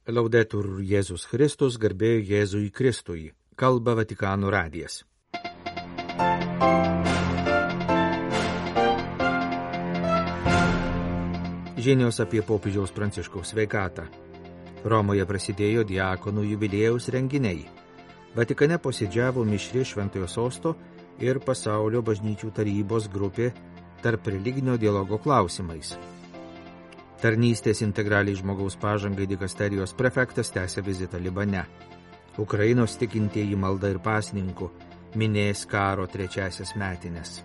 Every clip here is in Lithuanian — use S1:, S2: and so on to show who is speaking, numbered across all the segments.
S1: Laudetur Jėzus Kristus, garbė Jėzui Kristui. Kalba Vatikano radijas. Žinios apie popiežiaus Pranciškaus sveikatą. Romoje prasidėjo diakonų jubiliejaus renginiai. Vatikane posėdžiavo mišri Šventojo Sosto ir Pasaulio bažnyčių tarybos grupė tarp religinio dialogo klausimais. Tarnystės integraliai žmogaus pažangai dikasterijos prefektas tęsia vizitą Libane. Ukrainos tikintieji malda ir pasninku minės karo 3 metines.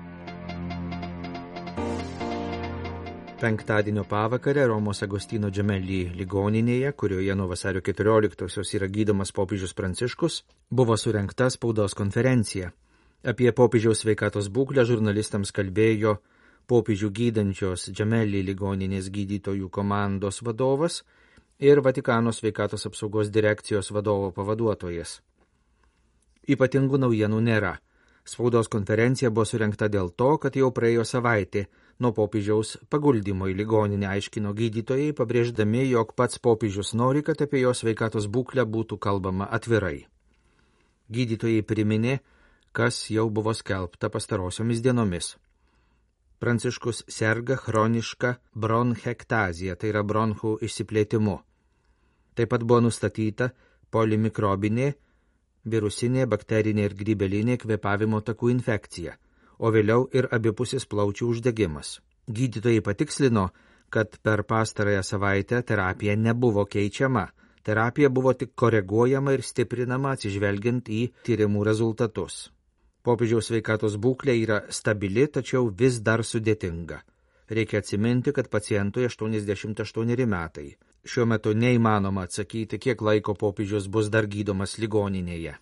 S1: Penktadienio pavakarę Romos Agostino Gemelli ligoninėje, kurioje nuo vasario 14-osios yra gydomas popiežius Pranciškus, buvo surengta spaudos konferencija. Apie popiežiaus sveikatos būklę žurnalistams kalbėjo popiežių gydančios Gemelli ligoninės gydytojų komandos vadovas ir Vatikano sveikatos apsaugos direkcijos vadovo pavaduotojas. Ypatingų naujienų nėra. Spaudos konferencija buvo surengta dėl to, kad jau praėjo savaitė nuo popiežiaus paguldymo į ligoninę, aiškino gydytojai, pabrėždami, jog pats popiežius nori, kad apie jo sveikatos būklę būtų kalbama atvirai. Gydytojai priminė, kas jau buvo skelbta pastarosiomis dienomis. Pranciškus serga chroniška bronchektazija, tai yra bronchų išsiplėtimu. Taip pat buvo nustatyta polimikrobinė, virusinė, bakterinė ir grybelinė kvėpavimo takų infekcija, o vėliau ir abipusis plaučių uždegimas. Gydytojai patikslino, kad per pastarąją savaitę terapija nebuvo keičiama. Terapija buvo tik koreguojama ir stiprinama atsižvelgiant į tyrimų rezultatus. Popiežiaus sveikatos būklė yra stabili, tačiau vis dar sudėtinga. Reikia atsiminti, kad pacientui 88 metai. Šiuo metu neįmanoma atsakyti, kiek laiko popiežius bus dar gydomas ligoninėje.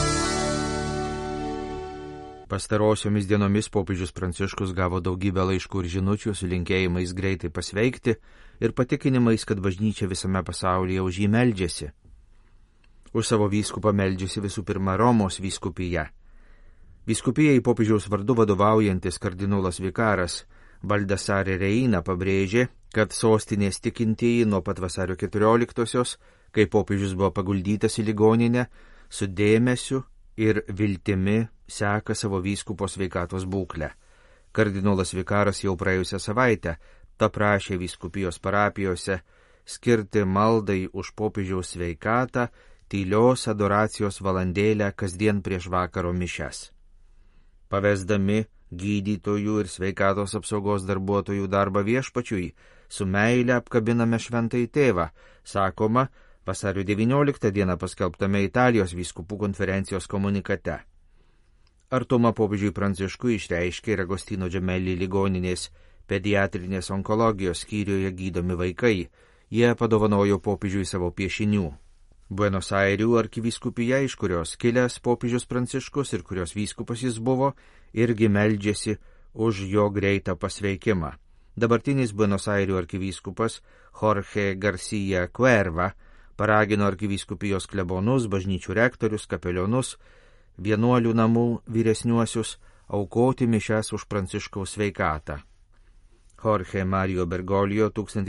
S1: Pastarosiomis dienomis popiežius Pranciškus gavo daugybę laiškų ir žinučių su linkėjimais greitai pasveikti ir patikinimais, kad bažnyčia visame pasaulyje už jį meldžiasi. Už savo vyskupą meldžiasi visų pirma Romos vyskupija. Vyskupijai popiežiaus vardu vadovaujantis kardinolas vikaras Baldassare Reina pabrėžė, kad sostinės tikintieji nuo pat vasario 14-osios, kai popiežius buvo paguldytas į ligoninę, su dėmesiu ir viltimi seka savo vyskupo sveikatos būklę. Kardinolas vikaras jau praėjusią savaitę paprašė vyskupijos parapijose skirti maldai už popiežiaus sveikatą tylios adoracijos valandėlę kasdien prieš vakaro mišias. Pavesdami gydytojų ir sveikatos apsaugos darbuotojų darbą viešpačiui, su meile apkabiname šventąjį tėvą, sakoma, vasario 19 dieną paskelbtame Italijos vyskupų konferencijos komunikate. Artumą popiežiui Pranciškui išreiškė ir Agostino Gemelli ligoninės pediatrinės onkologijos skyriuje gydomi vaikai. Jie padovanojo popiežiui savo piešinių. Buenos Airių arkivyskupija, iš kurios kilęs popiežius Pranciškus ir kurios vyskupas jis buvo, irgi meldžiasi už jo greitą pasveikimą. Dabartinis Buenos Airių arkivyskupas Jorge Garcia Cuerva paragino arkivyskupijos klebonus, bažnyčių rektorius, kapelionus, vienuolių namų vyresniuosius aukoti mišias už Pranciškaus sveikatą. Jorge Mario Bergoglio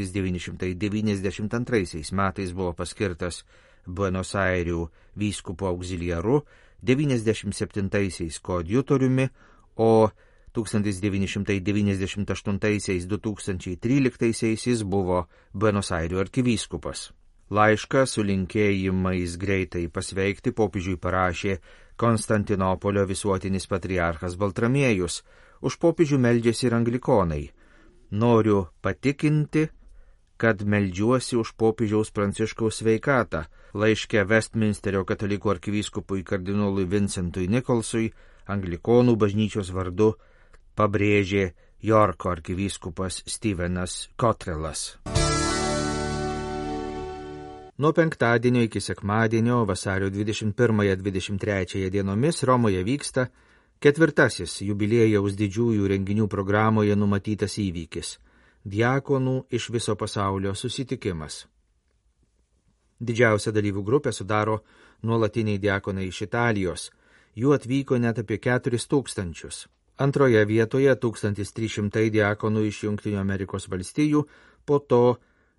S1: 1992 metais buvo paskirtas Buenos Airių vyskupo auxiliaru, 97-aisiais koadjutoriumi, o 1998-2013 jis buvo Buenos Airių arkivyskupas. Laišką su linkėjimais greitai pasveikti popiežiui parašė Konstantinopolio visuotinis patriarchas Baltramiejus. Už popiežių meldžiasi ir anglikonai. Noriu patikinti, kad meldžiuosi už popiežiaus Pranciškaus sveikatą. Laiške Westminsterio katalikų arkivyskupui kardinolui Vincentui Nicholsui, anglikonų bažnyčios vardu, pabrėžė Jorko arkivyskupas Stevenas Cottrellas. Nuo penktadienio iki sekmadienio vasario 21-23 dienomis Romoje vyksta 4. jubiliejaus didžiųjų renginių programoje numatytas įvykis – diakonų iš viso pasaulio susitikimas. Didžiausia dalyvių grupė sudaro nuolatiniai diakonai iš Italijos, jų atvyko net apie 4000. Antroje vietoje 1300 diakonų iš Jungtinių Amerikos valstijų, po to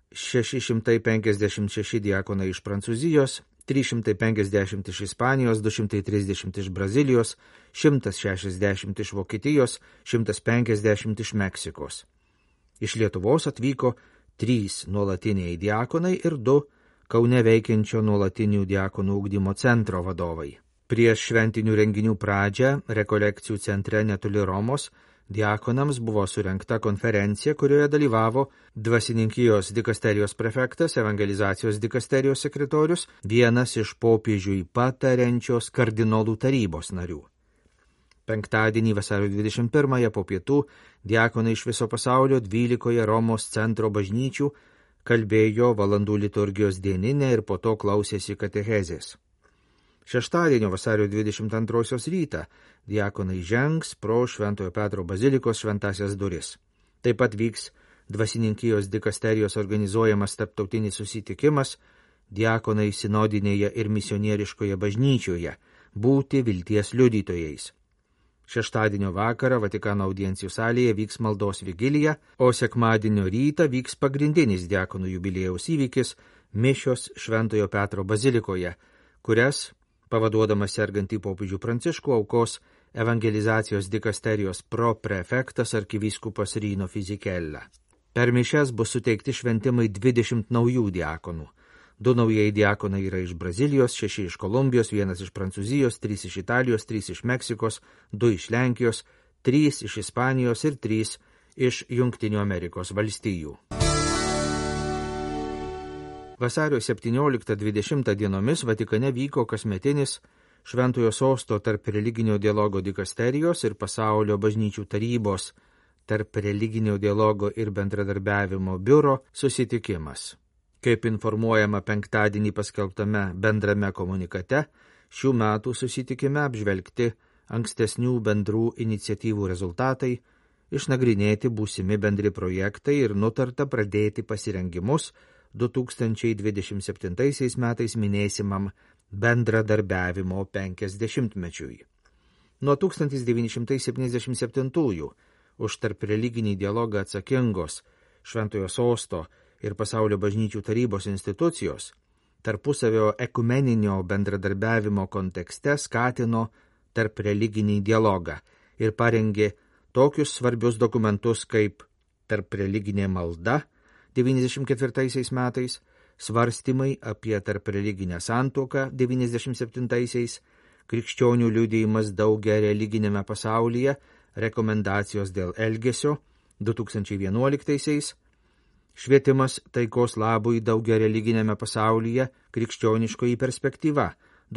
S1: 656 diakonai iš Prancūzijos, 350 iš Ispanijos, 230 iš Brazilijos, 160 iš Vokietijos, 150 iš Meksikos. Iš Lietuvos atvyko 3 nuolatiniai diakonai ir 2 Kaune veikiančio nuolatinių diakonų ugdymo centro vadovai. Prieš šventinių renginių pradžią rekolekcijų centre netoli Romos diakonams buvo surengta konferencija, kurioje dalyvavo dvasininkijos dikasterijos prefektas, evangelizacijos dikasterijos sekretorius, vienas iš popiežiui patariančios kardinolų tarybos narių. Penktadienį vasario 21 po pietų diakonai iš viso pasaulio 12 Romos centro bažnyčių kalbėjo valandų liturgijos dieninę ir po to klausėsi katechezės. Šeštadienio vasario 22 rytą diakonai žengs pro Šventojo Petro bazilikos šventasias duris. Taip pat vyks dvasininkijos dikasterijos organizuojamas tarptautinis susitikimas diakonai sinodinėje ir misionieriškoje bažnyčioje būti vilties liudytojais. Šeštadienio vakarą Vatikano audiencijų salėje vyks maldos vigilija, o sekmadienio rytą vyks pagrindinis diakonų jubiliejaus įvykis mišios Šventojo Petro bazilikoje, kurias, pavaduodamas sergantį popiežių Pranciškų, aukos evangelizacijos dikasterijos proprefektas arkivyskupas Rino Fisichella. Per mišias bus suteikti šventimai 20 naujų diakonų. 2 naujieji diakonai yra iš Brazilijos, 6 iš Kolumbijos, 1 iš Prancūzijos, 3 iš Italijos, 3 iš Meksikos, 2 iš Lenkijos, 3 iš Ispanijos ir 3 iš Jungtinių Amerikos valstijų. Vasario 17-20 dienomis Vatikane vyko kasmetinis Šventojo Sosto tarp religinio dialogo dikasterijos ir pasaulio bažnyčių tarybos tarp religinio dialogo ir bendradarbiavimo biuro susitikimas. Kaip informuojama penktadienį paskelbtame bendrame komunikate, šių metų susitikime apžvelgti ankstesnių bendrų iniciatyvų rezultatai, išnagrinėti būsimi bendri projektai ir nutarta pradėti pasirengimus 2027 metais minėsimam bendradarbiavimo 50-mečiui. Nuo 1977 už tarp religinį dialogą atsakingos Šventojo Sosto ir pasaulio bažnyčių tarybos institucijos tarpusavio ekumeninio bendradarbiavimo kontekste skatino tarp religinį dialogą ir parengė tokius svarbius dokumentus kaip tarp religinė malda 94 metais, svarstymai apie tarp religinę santuoką 97, krikščionių liudijimas daugia religinėme pasaulyje, rekomendacijos dėl elgesio 2011, švietimas taikos labui daugia religinėme pasaulyje, krikščioniškoji perspektyva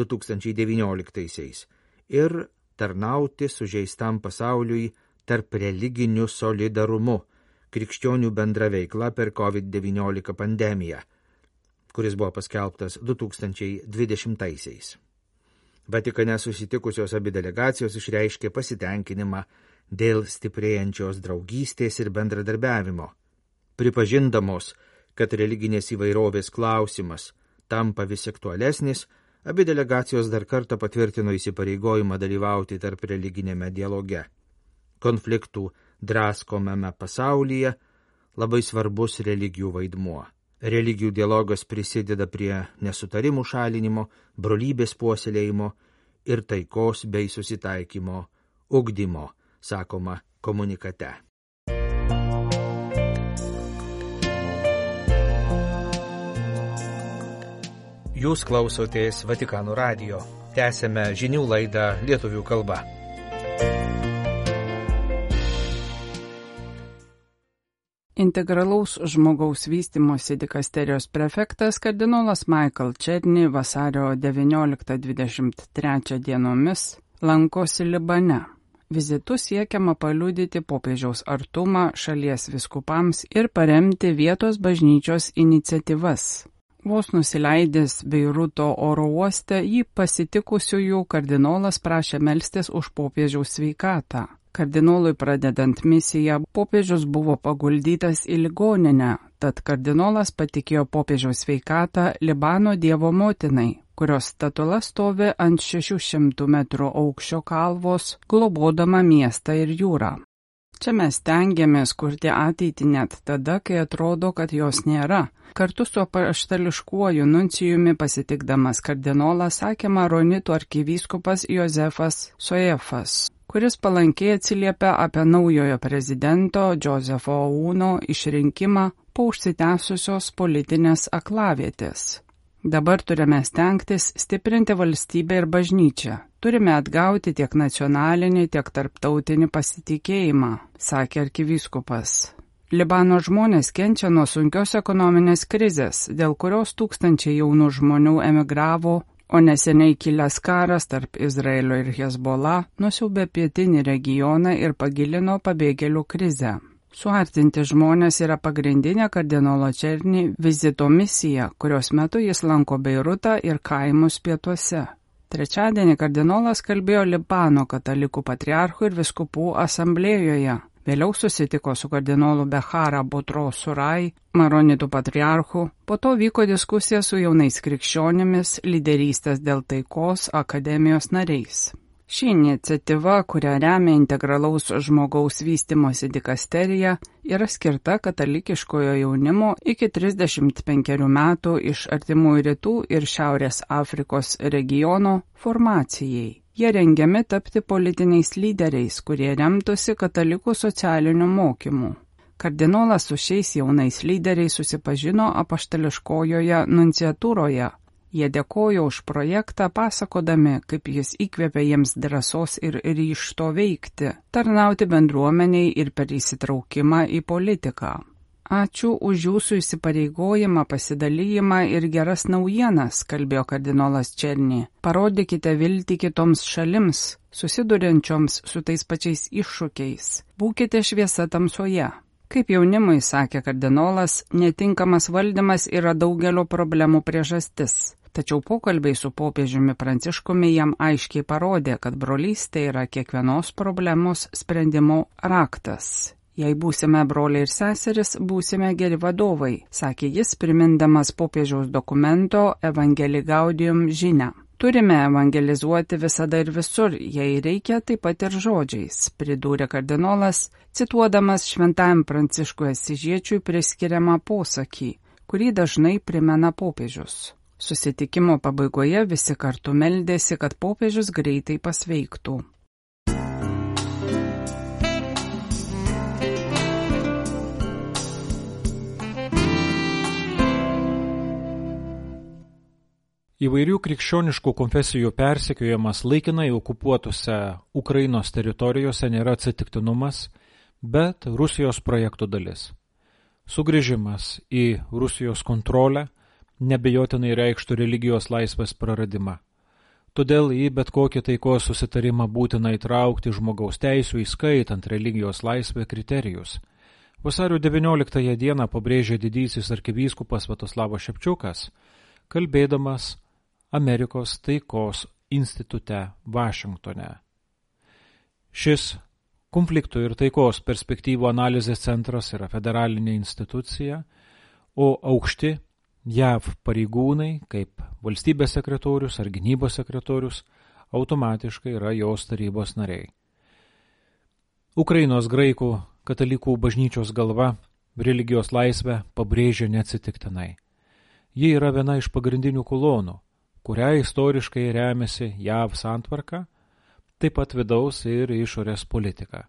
S1: 2019 ir tarnauti sužeistam pasauliui tarp religiniu solidarumu, krikščionių bendra veikla per COVID-19 pandemiją, kuris buvo paskelbtas 2020. Vatikane susitikusios abi delegacijos išreiškė pasitenkinimą dėl stiprėjančios draugystės ir bendradarbiavimo. Pripažindamos, kad religinės įvairovės klausimas tampa vis aktualesnis, abi delegacijos dar kartą patvirtino įsipareigojimą dalyvauti tarp religinėme dialoge. Konfliktų draskomame pasaulyje labai svarbus religijų vaidmuo. Religijų dialogas prisideda prie nesutarimų šalinimo, brolybės puoselėjimo ir taikos bei susitaikymo ugdymo, sakoma komunikate. Jūs klausotės Vatikano radijo. Tęsėme žinių laidą lietuvių kalba.
S2: Integralaus žmogaus vystymosi dikasterijos prefektas kardinolas Michael Černy vasario 19-23 dienomis lankosi Libane. Vizitu siekiama paliudyti popiežiaus artumą šalies vyskupams ir paremti vietos bažnyčios iniciatyvas. Vos nusileidęs Beiruto oro uoste jį pasitikusiųjų kardinolas prašė melstis už popiežiaus sveikatą. Kardinolui pradedant misiją, popiežius buvo paguldytas į ligoninę, tad kardinolas patikėjo popiežiaus sveikatą Libano Dievo motinai, kurios statula stovi ant 600 metrų aukščio kalvos, globodama miestą ir jūrą. Čia mes stengiamės kurti ateitį net tada, kai atrodo, kad jos nėra. Kartu su apaštališkuoju nuncijumi pasitikdamas kardinolą sakė maronitų arkivyskupas Jozefas Soefas, kuris palankiai atsiliepia apie naujojo prezidento Džozefo Auno išrinkimą po užsitęsusios politinės aklavietės. Dabar turime stengtis stiprinti valstybę ir bažnyčią. Turime atgauti tiek nacionalinį, tiek tarptautinį pasitikėjimą, sakė arkivyskupas. Libano žmonės kenčia nuo sunkios ekonominės krizės, dėl kurios tūkstančiai jaunų žmonių emigravo, o neseniai kilęs karas tarp Izraelio ir Hezbollah nusiaubė pietinį regioną ir pagilino pabėgėlių krizę. Suartinti žmonės yra pagrindinė kardinolo Černi vizito misija, kurios metu jis lanko Beirutą ir kaimus pietuose. Trečiadienį kardinolas kalbėjo Libano katalikų patriarchų ir viskupų asamblėjoje. Vėliau susitiko su kardinolu Behara Butro Surai, maronitų patriarchu, po to vyko diskusija su jaunais krikščionimis, lyderystės dėl taikos akademijos nariais. Ši iniciatyva, kurią remia integralaus žmogaus vystymosi dikasterija, yra skirta katalikiškojo jaunimo iki 35 metų iš Artimųjų rytų ir Šiaurės Afrikos regiono formacijai. Jie rengiami tapti politiniais lyderiais, kurie remtųsi katalikų socialiniu mokymu. Kardinolas su šiais jaunais lyderiais susipažino apaštališkojoje nunciatūroje. Jie dėkojo už projektą, pasakodami, kaip jis įkvėpė jiems drąsos ir ryžto veikti, tarnauti bendruomeniai ir per įsitraukimą į politiką. Ačiū už jūsų įsipareigojimą, pasidalijimą ir geras naujienas, kalbėjo kardinolas Černi. Parodykite viltį kitoms šalims, susiduriančioms su tais pačiais iššūkiais. Būkite šviesa tamsoje. Kaip jaunimui sakė kardinolas, netinkamas valdymas yra daugelio problemų priežastis. Tačiau pokalbiai su popiežiumi Pranciškumi jam aiškiai parodė, kad brolystė yra kiekvienos problemos sprendimo raktas. Jei būsime broliai ir seseris, būsime geri vadovai, sakė jis, primindamas popiežiaus dokumento Evangelii Gaudium žinią. Turime evangelizuoti visada ir visur, jei reikia, taip pat ir žodžiais, pridūrė kardinolas, cituodamas šventajam Pranciškui Asyžiečiui priskiriamą posakį, kurį dažnai primena popiežius. Susitikimo pabaigoje visi kartu meldėsi, kad popiežius greitai pasveiktų.
S3: Įvairių krikščioniškų konfesijų persekiojimas laikinai okupuotose Ukrainos teritorijose nėra atsitiktinumas, bet Rusijos projektų dalis. Sugrįžimas į Rusijos kontrolę nebejotinai reikštų religijos laisvės praradimą. Todėl į bet kokį taikos susitarimą būtina įtraukti žmogaus teisių, įskaitant religijos laisvę kriterijus. Vasario 19 dieną pabrėžė didysis arkivyskupas Sviatoslavas Ševčiukas, kalbėdamas Amerikos taikos institute Vašingtone. Šis konfliktų ir taikos perspektyvų analizės centras yra federalinė institucija, o aukšti JAV pareigūnai, kaip valstybės sekretorius ar gynybos sekretorius, automatiškai yra jos tarybos nariai. Ukrainos graikų katalikų bažnyčios galva religijos laisvę pabrėžia neatsitiktinai. Ji yra viena iš pagrindinių kolonų, kurią istoriškai remiasi JAV santvarka, taip pat vidaus ir išorės politika.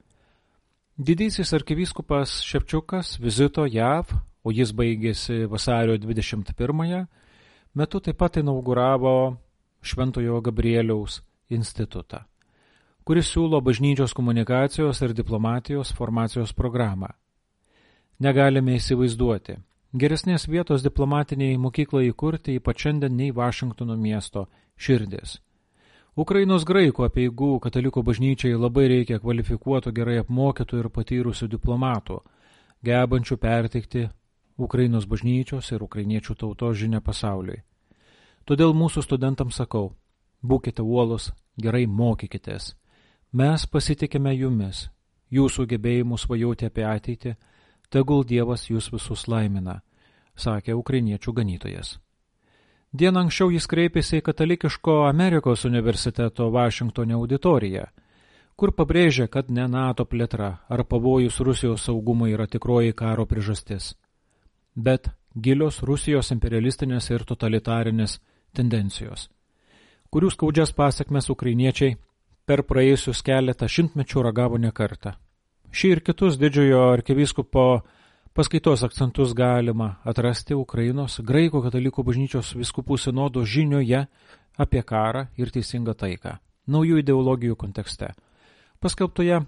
S3: Didysis arkivyskupas Ševčiukas vizito JAV, o jis baigėsi vasario 21 metu, taip pat inauguravo Šventojo Gabrieliaus institutą, kuris siūlo bažnyčios komunikacijos ir diplomatijos formacijos programą. Negalime įsivaizduoti geresnės vietos diplomatiniai mokyklai įkurti ypač šiandien nei Vašingtono miesto širdis. Ukrainos graikų apeigų katalikų bažnyčiai labai reikia kvalifikuotų, gerai apmokytų ir patyrusių diplomatų, gebančių perteikti Ukrainos bažnyčios ir ukrainiečių tautos žinią pasauliui. Todėl mūsų studentams sakau, būkite uolus, gerai mokykitės. Mes pasitikime jumis, jūsų gebėjimus svajoti apie ateitį, tegul Dievas jūs visus laimina, sakė ukrainiečių ganytojas. Dieną anksčiau jis kreipėsi į katalikiško Amerikos universiteto Vašingtone auditoriją, kur pabrėžia, kad ne NATO plėtra ar pavojus Rusijos saugumui yra tikroji karo priežastis, bet gilios Rusijos imperialistinės ir totalitarinės tendencijos, kurių skaudžias pasekmes ukrainiečiai per praėjusius keletą šimtmečių ragavo ne kartą. Šį ir kitus didžiojo arkivyskupo paskaitos akcentus galima atrasti Ukrainos graikų katalikų bažnyčios vyskupų sinodo žinioje apie karą ir teisingą taiką, naujų ideologijų kontekste, paskelbtoje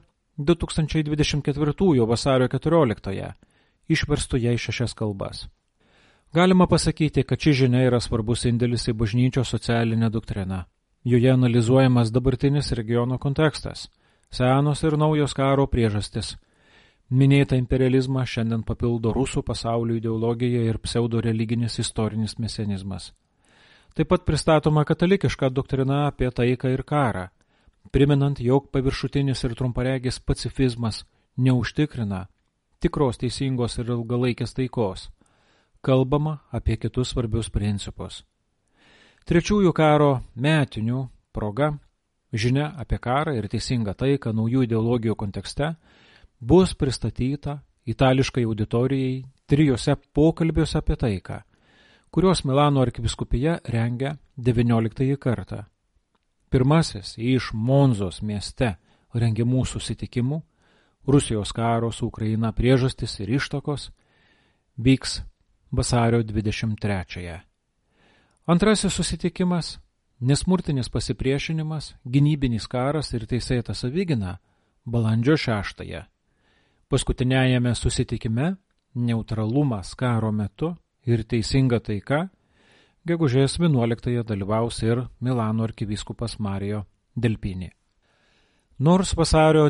S3: 2024 vasario 14, išverstoje į 6 kalbas. Galima pasakyti, kad ši žinia yra svarbus indėlis į bažnyčios socialinę doktriną. Joje analizuojamas dabartinis regiono kontekstas, senos ir naujos karo priežastis. Minėtą imperializmą šiandien papildo rusų pasaulio ideologija ir pseudo-religinis istorinis mesianizmas. Taip pat pristatoma katalikiška doktrina apie taiką ir karą, priminant, jog paviršutinis ir trumparegis pacifizmas neužtikrina tikros teisingos ir ilgalaikės taikos. Kalbama apie kitus svarbius principus. Trečiųjų karo metinių proga žinia apie karą ir teisingą taiką naujų ideologijų kontekste bus pristatyta itališkai auditorijai 3 pokalbiuose apie taiką, kuriuos Milano arkivyskupija rengia 19 kartą. Pirmasis iš Monzos mieste rengiamų susitikimų Rusijos karo su Ukraina priežastis ir ištakos vyks vasario 23. Antrasis susitikimas – nesmurtinis pasipriešinimas, gynybinis karas ir teisėta savigyna balandžio 6. Paskutiniajame susitikime neutralumas karo metu ir teisinga taika gegužės 11 dalyvaus ir Milano arkivyskupas Mario Delpini. Nors vasario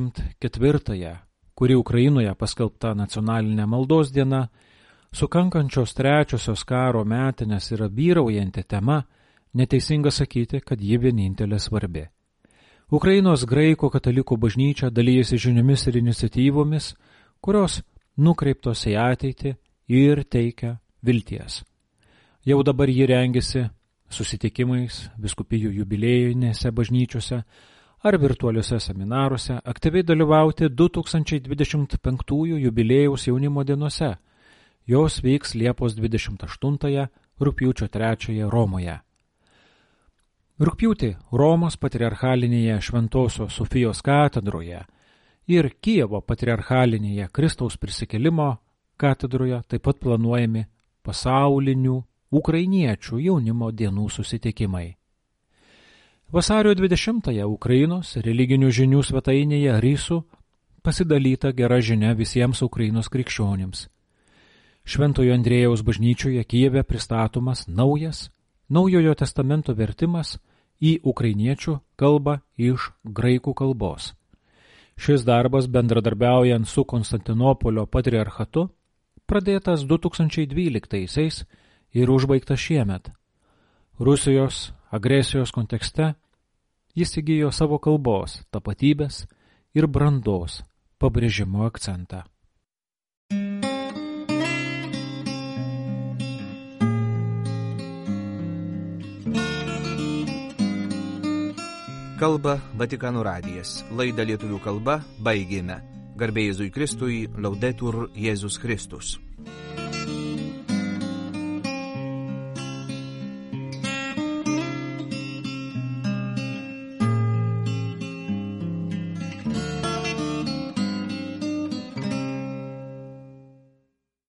S3: 24, kuri Ukrainoje paskelbta nacionalinė maldos diena, sukankančios trečiosios karo metinės yra vyraujanti tema, neteisinga sakyti, kad ji vienintelė svarbi. Ukrainos graikų katalikų bažnyčia dalyjasi žiniomis ir iniciatyvomis, kurios nukreiptos į ateitį ir teikia vilties. Jau dabar ji rengiasi susitikimais vyskupijų jubiliejinėse bažnyčiose ar virtualiuose seminaruose aktyviai dalyvauti 2025 jubiliejaus jaunimo dienose. Jos vyks Liepos 28, rugpjūčio 3 Romoje. Rugpjūtį Romos patriarchalinėje Šventosios Sofijos katedroje ir Kijevo patriarchalinėje Kristaus prisikėlimo katedroje taip pat planuojami pasaulinių ukrainiečių jaunimo dienų susitikimai. Vasario 20 Ukrainos religinių žinių svetainėje Rysu pasidalyta gera žinia visiems Ukrainos krikščionims. Šventojo Andrėjaus bažnyčioje Kijeve pristatomas naujas Naujojo testamento vertimas į ukrainiečių kalbą iš graikų kalbos. Šis darbas bendradarbiaujant su Konstantinopolio patriarchatu pradėtas 2012 ir užbaigtas šiemet. Rusijos agresijos kontekste jis įgijo savo kalbos, tapatybės ir brandos pabrėžimo akcentą.
S1: Kalba Vatikano radijas. Laidą lietuvių kalba baigėme. Garbė Jėzui Kristui, Laudetur Jėzus Kristus.